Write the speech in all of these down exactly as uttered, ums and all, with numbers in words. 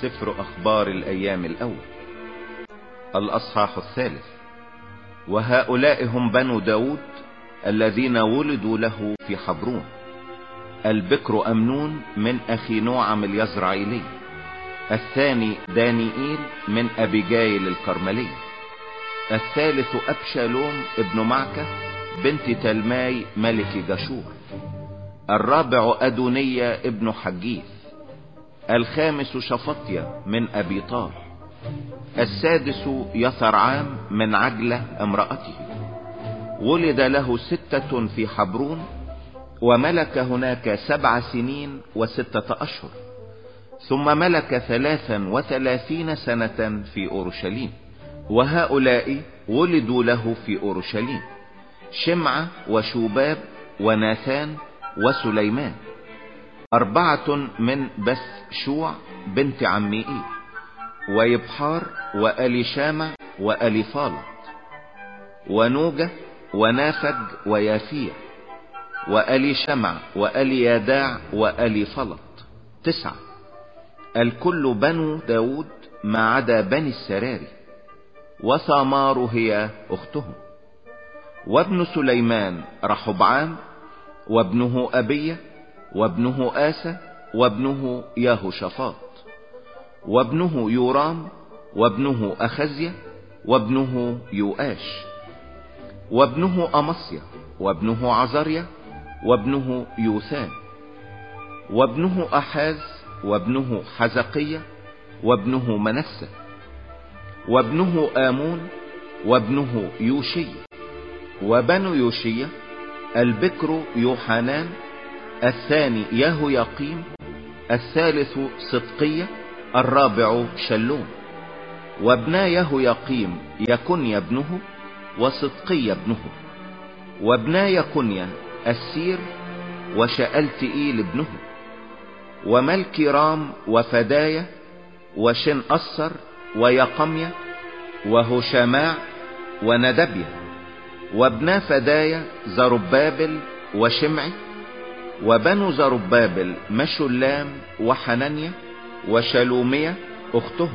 سفر أخبار الأيام الأول الأصحاح الثالث. وهؤلاء هم بنو داود الذين ولدوا له في حبرون: البكر أمنون من أخي نوعم اليزرعيلي، الثاني دانيئيل من أبيجايل الكرملي، الثالث أبشالوم ابن معكة بنت تلماي ملك جشور، الرابع أدونية ابن حجيث، الخامس شفطية من أبي طال، السادس يثرعام من عجلة امرأته. ولد له ستة في حبرون، وملك هناك سبع سنين وستة أشهر، ثم ملك ثلاثا وثلاثين سنة في أورشليم. وهؤلاء ولدوا له في أورشليم: شمعة وشوباب وناثان وسليمان، أربعة من بث شوع بنت عميئيل، ويبحار وأليشامع وأليفالط، ونوجة ونافج ويافية، وأليشمع وألياداع وأليفلط، تسعة، الكل بنو داود ما عدا بني السراري، وثامار هي أختهم. وابن سليمان رحبعام، وابنه أبية، وابنه آسى، وابنه ياهوشافاط، وابنه يورام، وابنه أخزية، وابنه يؤاش، وابنه أمصيا، وابنه عزريا، وابنه يوثان، وابنه أحاز، وابنه حزقية، وابنه منسى، وابنه آمون، وابنه يوشي. وبنو يوشية: البكر يوحنان، الثاني يهوياقيم، الثالث صدقية، الرابع شلوم. وابنا يهوياقيم يكنيا ابنه، وصدقية ابنه. وابنا يكنيا السير وشألتئيل ابنه. وملكي رام وفدايا وشن أصر ويقميا وهشماع وندبيا. وابنا فدايا زربابل وشمعي. وبنو زربابل مشلام وحنانيا وشلومية أختهم،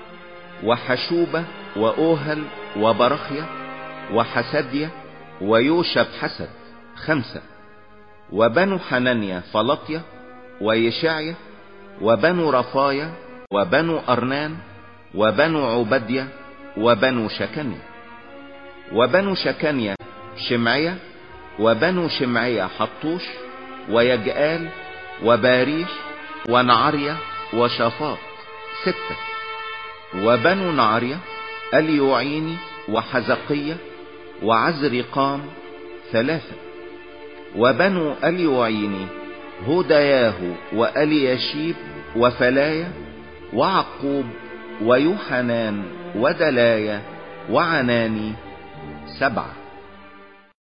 وحشوبة وأوهل وبرخيا وحسديا ويوشب حسد، خمسة. وبنو حنانيا فلطيا ويشعيا، وبنو رفايا، وبنو أرنان، وبنو عبديا، وبنو شكنيا. وبنو شكنيا شمعيا، وبنو شمعيا حطوش ويجآل وباريش ونعريا وشافاط، ستة. وبنو نعريا اليوعيني وحزقية وعزرقام، ثلاثة. وبنو اليوعيني هودياه وألياشيب وفلايا وعقوب ويوحنان ودلايا وعناني، سبعة.